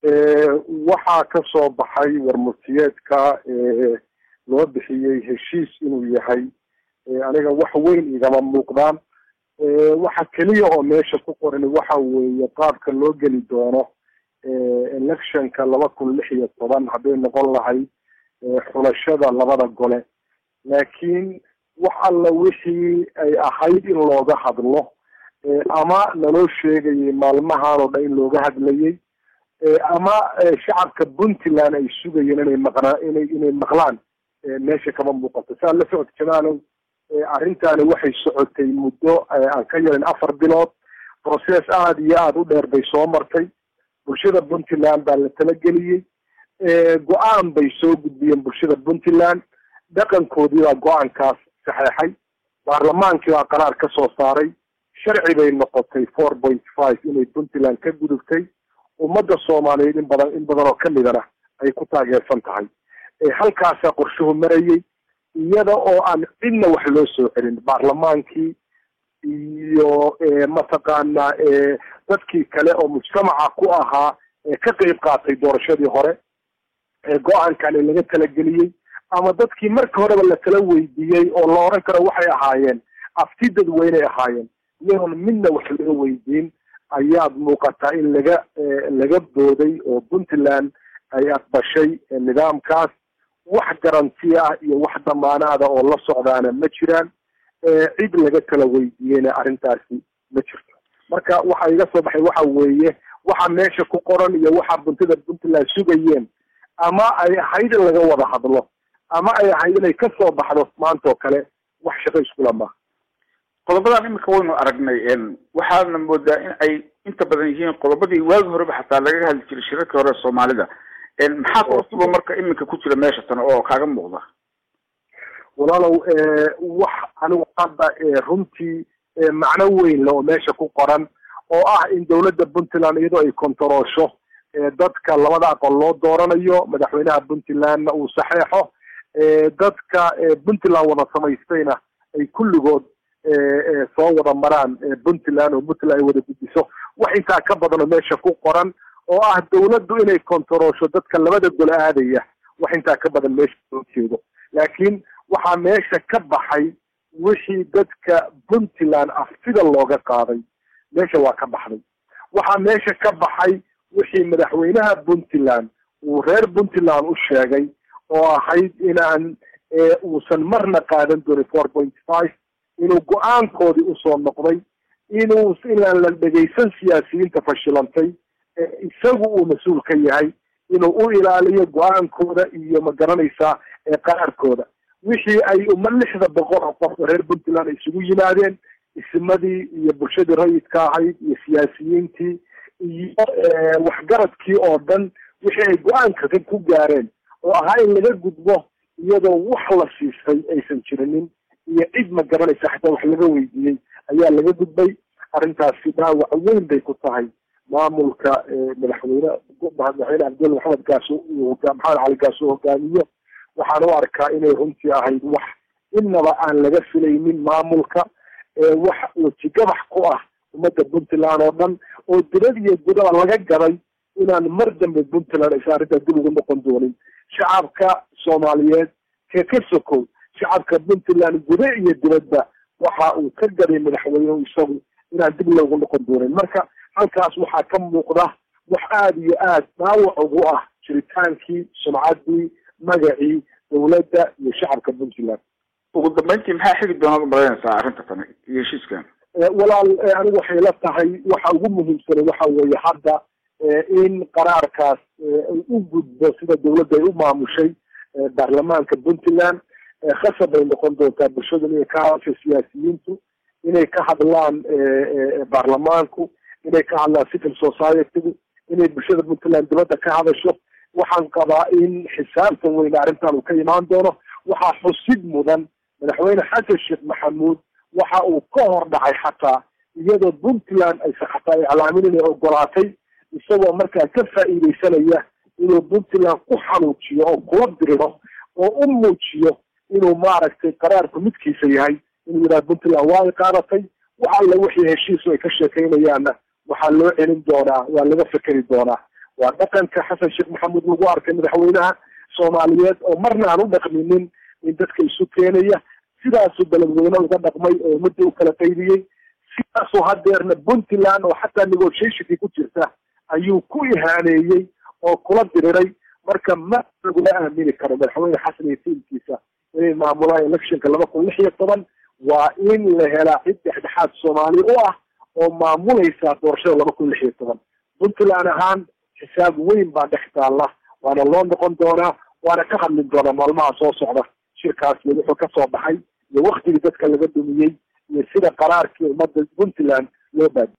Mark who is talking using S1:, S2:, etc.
S1: waxaa ka soo baxay warmurtiyeedka loo bixiyey heshiis inuu yahay aniga wax weyn igama muuqdaan waxa keliya oo meesha ku qoran waxa weeye qaabka loo geli doono electionka 2016 hadday noqon lahay xulashada labada gole laakiin wax alla wixii ay ahayd in looga hadlo ama naloo sheegayay maalmahan oo dhan in looga hadlayay ama shacabka Puntland ay sugayeen inay maqlaan meesha kama muuqato saa la socod jamaalow arrintaani waxay socotay muddo aan ka yarin 4 bilood process aad iyo aad u dheer bay soo martay bulshada Puntland baa la talageliyay go'aan bay soo gudbiyeen bulshada Puntland dhaqankoodii waa go'aankaas saxeexay baarlamaankii waa qaraar ka soo saaray sharci bay noqotay 4.5 inay Puntland ka gudubtay ummadda Soomaaliyeed in badan oo kamidana ay ku taageersan tahay halkaas qorshuhu marayay iyada oo aan cidna wax loo soo celin baarlamaankii iyo mataqaana dadkii kale oo mujtamaca ku ahaa ka qayb qaatay doorashadii hore go'aankan laga talageliyay ama dadkii markii horeba la kala weydiiyay oo la oran karo waxay ahaayeen afti dadweyne ahaayeen iyagoon midna wax laga weydiin ayaad muuqataa in laga booday oo Puntland ay aqbashay nidaamkaas wax garanti ah iyo wax damaanaada oo la socdaana ma jiraan cid laga kala weydiiyayna arrintaasi ma jirto marka waxa iga soo baxay waxa weeye waxa meesha ku qoran iyo waxa Puntland sugayeen ama ay ahayd laga wada hadlo ama ay ahayd inay ka soo baxdo maanta oo kale wax shaqo isku lama
S2: qodobadan imika waynu aragnay waxaana moodaa in ay inta badan yihiin qodobadii waagi horeba xataa laga hadli jiray shirarka hore Soomaalida maxaa sababa marka imika ku jira meesha tan oo kaaga muuqda
S1: walaalow wax anigu hadda runtii macno weyn loo meesha ku qoran oo ah in dawladda Puntland iyadoo ay kontaroosho dadka labada aqal loo dooranayo madaxweynaha Puntlandna uu saxeexo dadka Puntland wada samaystayna ay kulligood soo wada maraan Puntland oo Puntland ay wada gudbiso wax intaa ka badan meesha ku qoran oo ah dawladdu inay kontaroosho dadka labada gol aadaya wax intaa ka badan meesha loo jeedo laakiin waxa meesha ka baxay wixii dadka Puntland afsida looga qaaday meesha waa ka baxday waxa meesha ka baxay wixii madaxweynaha Puntland uu reer Puntland u sheegay oo ahayd inaan uusan marna qaadan doonin 4.5 inuu go'aankoodii u soo noqday inaan la dhageysan siyaasiyiinta fashilantay isagu uu mas'uul ka yahay inuu u ilaaliyo go'aankooda iyo ma garanaysaa qaraarkooda wixii ay 600 qof reer Puntland isugu yimaadeen ismadii iyo bulshadii rayidka ahayd iyo siyaasiyiintii iyo waxgaradkii oo dhan wixii ay go'aanka ku gaareen oo ahaa in laga gudbo iyadoo wax la siistay aysan jirinin iyo cid ma garanaysa xataa wax laga weydiiyey ayaa laga gudbay arrintaasi dhaawac weyn bay ku tahay maamulka madaxweyne Cabdul Maxamed Gaaso iyo Maxamed Cali Gaaso hogaamiyo waxaan u arkaa inay runtii ahayd wax innaba aan laga filaynin maamulka wax wajigabax ku ah ummadda Puntland oo dhan oo dibad iyo gudaba laga gaday inaan mar dambe Puntland ay arrinta dib ugu noqon doonin shacabka Soomaaliyeed ka sokow shacabka Puntland gudaha iyo dibadda waxa uu ka gaday madaxweynuhu isagu inaan dib loogu noqon doonin marka halkaas waxaa ka muuqda wax aad iyo aad dhaawac ugu ah jiritaankii sumcaddii magacii dawladda iyo shacabka Puntland
S2: ugu dambeyntii maxaa xigi doona badanaysaa arrinta tan iyo heshiiskan
S1: walaal anigu waxay la tahay waxa ugu muhiimsan waxa weeye hadda in qaraarkaas u gudbo sida dawladda ay u maamushay baarlamaanka Puntland khasab ay noqon doontaa bulshada inay ka hadasho siyaasiyiintu inay ka hadlaan baarlamaanku inay ka hadlaan civil society inay bulshada Puntland dibadda ka hadasho waxaan qabaa in xisaabtan weyn arrintan uu ka imaan doono waxaa xusid mudan madaxweyne xasan sheekh maxamuud waxa uu ka hor dhacay xataa iyadoo Puntland ay xataa iclaamin inay ogolaatay isagoo markaa ka faa'iideysanaya inuu Puntland ku xanuujiyo oo kula diriro oo u muujiyo inuu maaragtay qaraarku midkiisa yahay inuu yidhaha Puntland waa ay qaadatay waxa alla wixii heshiisu ay ka sheekaynayaanna waxaa loo celin doonaa waa laga fekeri doonaa ودقنك حسن الشيخ محمد لو أركن مدحوينها Soomaaliyeed oo marna aan u dhaqminin in dadka isu keenaya sidaas oo dalweynaha uga dhaqmay oo muddo u kala qaybiyay sidaas oo hadeerna Puntland oo xataa negotiation ku jirta ayuu ku ihaaneeyay oo kula diriray marka ma lagu aamini karo madaxweyne xasan iyo tiimkiisa inay maamulaan electionka 2016 waa in la helaa cid dhexdhexaad Soomaali oo maamulaysa doorashada 2016 Puntland ahaan xisaab weyn baa dhex taala وانا لون نقول دونا وانا كخل من دونا مالما سو سocda shirkaas wuxuu ka soo baxay iyo waqtiga dadka laga dumiyay iyo sida qaraarkii ummadda Puntland loo baad